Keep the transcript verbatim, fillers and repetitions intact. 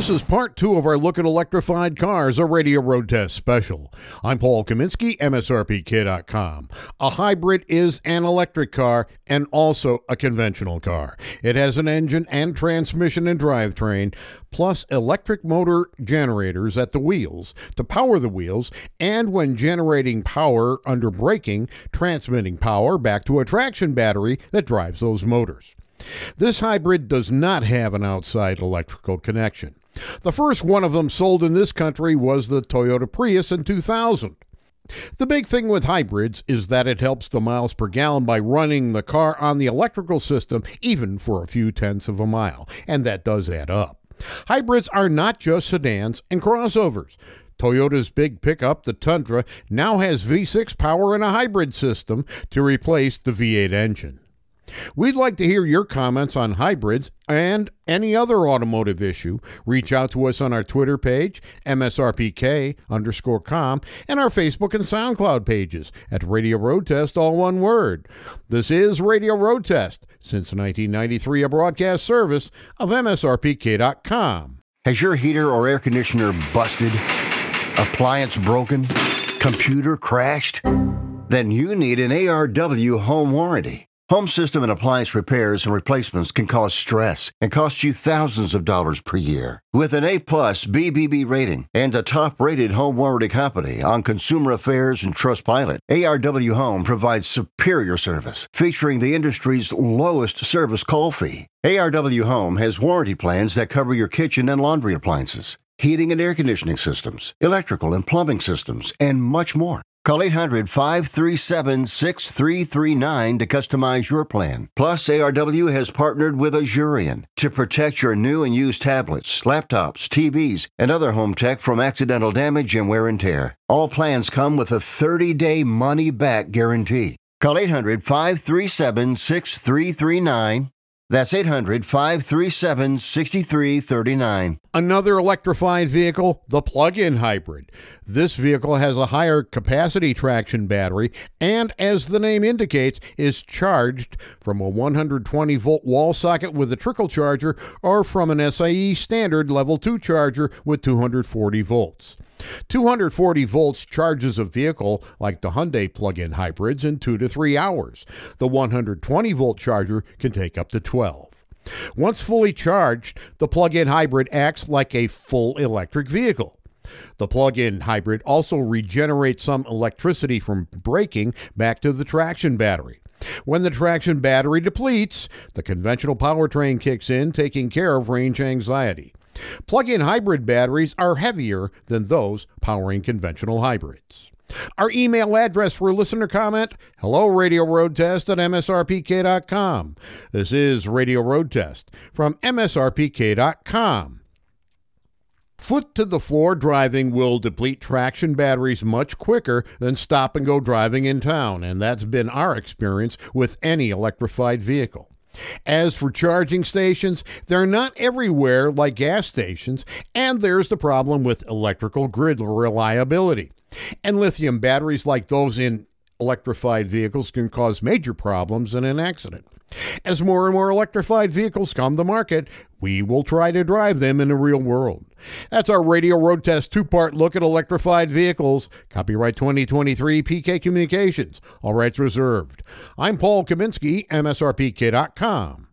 This is part two of our look at electrified cars, a Radio Road Test special. I'm Paul Kaminsky, M S R P K dot com. A hybrid is an electric car and also a conventional car. It has an engine and transmission and drivetrain, plus electric motor generators at the wheels to power the wheels, and when generating power under braking, transmitting power back to a traction battery that drives those motors. This hybrid does not have an outside electrical connection. The first one of them sold in this country was the Toyota Prius in two thousand. The big thing with hybrids is that it helps the miles per gallon by running the car on the electrical system even for a few tenths of a mile, and that does add up. Hybrids are not just sedans and crossovers. Toyota's big pickup, the Tundra, now has V six power and a hybrid system to replace the V eight engine. We'd like to hear your comments on hybrids and any other automotive issue. Reach out to us on our Twitter page, M S R P K underscore com, and our Facebook and SoundCloud pages at Radio Road Test, all one word. This is Radio Road Test, since nineteen ninety-three, a broadcast service of M S R P K dot com. Has your heater or air conditioner busted? Appliance broken? Computer crashed? Then you need an A R W home warranty. Home system and appliance repairs and replacements can cause stress and cost you thousands of dollars per year. With an A-plus B B B rating and a top-rated home warranty company on Consumer Affairs and Trustpilot, A R W Home provides superior service, featuring the industry's lowest service call fee. A R W Home has warranty plans that cover your kitchen and laundry appliances, heating and air conditioning systems, electrical and plumbing systems, and much more. Call eight hundred, five three seven, six three three nine to customize your plan. Plus, A R W has partnered with Azurion to protect your new and used tablets, laptops, T Vs, and other home tech from accidental damage and wear and tear. All plans come with a thirty-day money-back guarantee. Call eight hundred, five three seven, six three three nine. That's eight hundred, five three seven, six three three nine. Another electrified vehicle, the plug-in hybrid. This vehicle has a higher capacity traction battery and, as the name indicates, is charged from a one hundred twenty volt wall socket with a trickle charger or from an S I E standard level two charger with two hundred forty volts. two hundred forty volts charges a vehicle like the Hyundai plug-in hybrids in two to three hours. The one hundred twenty volt charger can take up to twelve. Once fully charged, the plug-in hybrid acts like a full electric vehicle. The plug-in hybrid also regenerates some electricity from braking back to the traction battery. When the traction battery depletes, the conventional powertrain kicks in, taking care of range anxiety. Plug-in hybrid batteries are heavier than those powering conventional hybrids. Our email address for listener comment, hello Radio Road Test at M S R P K dot com. This is Radio Road Test from M S R P K dot com. Foot-to-the-floor driving will deplete traction batteries much quicker than stop-and-go driving in town, and that's been our experience with any electrified vehicle. As for charging stations, they're not everywhere like gas stations, and there's the problem with electrical grid reliability. And lithium batteries like those in electrified vehicles can cause major problems in an accident. As more and more electrified vehicles come to market, we will try to drive them in the real world. That's our Radio Road Test two-part look at electrified vehicles. Copyright twenty twenty-three, P K Communications. All rights reserved. I'm Paul Kaminsky, M S R P K dot com.